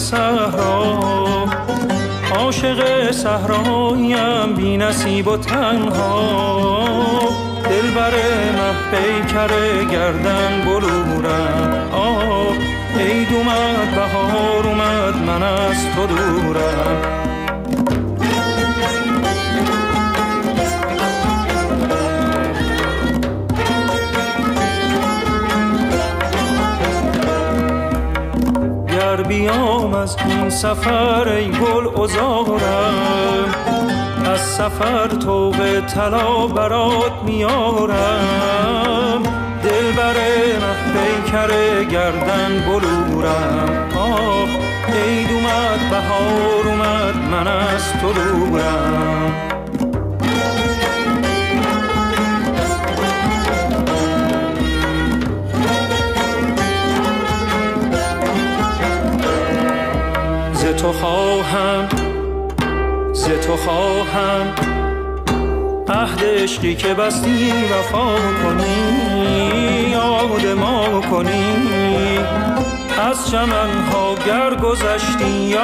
صحرا، عاشق صحراییم بی نصیب و تنها. دلبر مه پیکر گردن بلورم، عید اومد بهار اومد من از تو دورم. گر بیام از این سفر ای گل عذارم، از سفر توبه طلا برات میارم. دلبر مه پیکر گردن بلورم، عید اومد بهار اومد من از تو دورم. ز تو خواهم عهد عشقی که بستی وفا کنی، یاد ما کنی. از چمن‌ها گر گذشتی